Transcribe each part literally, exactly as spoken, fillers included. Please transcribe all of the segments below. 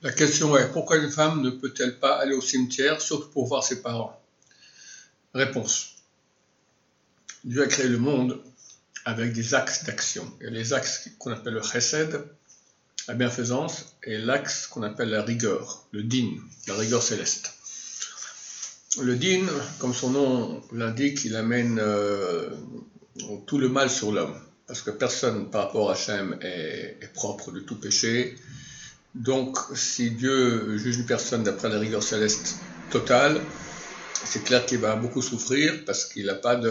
La question est, pourquoi une femme ne peut-elle pas aller au cimetière, surtout pour voir ses parents? Réponse. Dieu a créé le monde avec des axes d'action. Il y a les axes qu'on appelle le chesed, la bienfaisance, et l'axe qu'on appelle la rigueur, le din, la rigueur céleste. Le din, comme son nom l'indique, il amène euh, tout le mal sur l'homme, parce que personne par rapport à Hachem est, est propre de tout péché. Donc, si Dieu juge une personne d'après la rigueur céleste totale, c'est clair qu'il va beaucoup souffrir parce qu'il n'a pas de,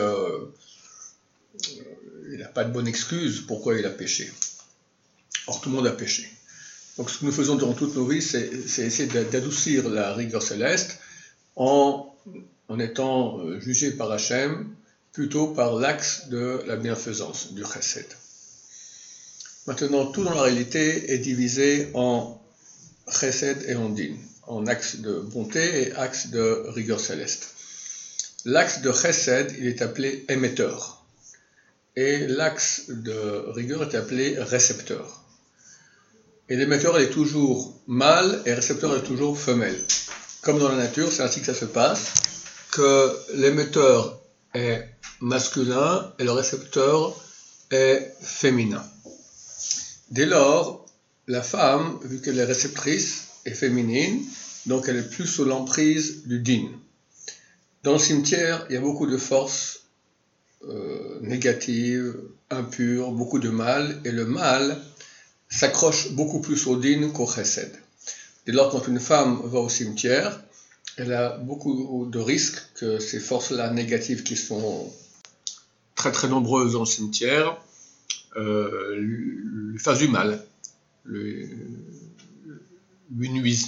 il n'a pas de bonne excuse pourquoi il a péché. Or, tout le monde a péché. Donc, ce que nous faisons durant toutes nos vies, c'est, c'est essayer d'adoucir la rigueur céleste en, en étant jugé par Hachem plutôt par l'axe de la bienfaisance, du chesed. Maintenant, tout dans la réalité est divisé en chesed et en din, en axe de bonté et axe de rigueur céleste. L'axe de chesed, il est appelé émetteur, et l'axe de rigueur est appelé récepteur. Et l'émetteur est toujours mâle et le récepteur est toujours femelle. Comme dans la nature, c'est ainsi que ça se passe, que l'émetteur est masculin et le récepteur est féminin. Dès lors, la femme, vu qu'elle est réceptrice, est féminine, donc elle est plus sous l'emprise du din. Dans le cimetière, il y a beaucoup de forces euh, négatives, impures, beaucoup de mal, et le mal s'accroche beaucoup plus au din qu'au chesed. Dès lors, quand une femme va au cimetière, elle a beaucoup de risques que ces forces-là négatives qui sont très très nombreuses dans le cimetière euh, lui fassent du mal, lui, lui nuisent.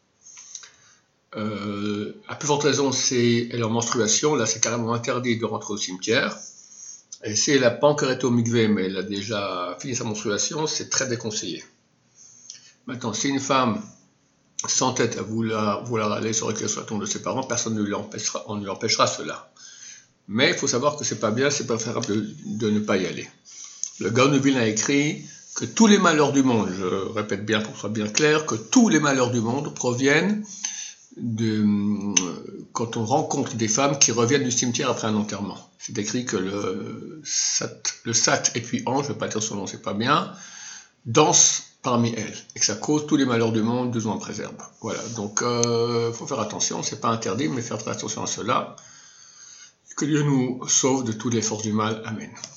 Euh, à plus forte raison, c'est leur menstruation. Là, c'est carrément interdit de rentrer au cimetière. Et si elle n'a pas encore été au mikvé, mais elle a déjà fini sa menstruation, c'est très déconseillé. Maintenant, si une femme s'entête à vouloir, vouloir aller sur la tombe de ses parents, personne ne lui empêchera, on ne lui empêchera cela. Mais il faut savoir que c'est pas bien, c'est préférable de, de ne pas y aller. Le Gaon de Vilna a écrit que tous les malheurs du monde, je répète bien pour que ce soit bien clair, que tous les malheurs du monde proviennent de, quand on rencontre des femmes qui reviennent du cimetière après un enterrement. C'est écrit que le sat, le sat et puis ange, je ne vais pas dire son nom, c'est pas bien, dansent parmi elles, et que ça cause tous les malheurs du monde, Dieu nous en préserve. Voilà, donc il euh, faut faire attention, c'est pas interdit, mais faire très attention à cela. Que Dieu nous sauve de toutes les forces du mal. Amen.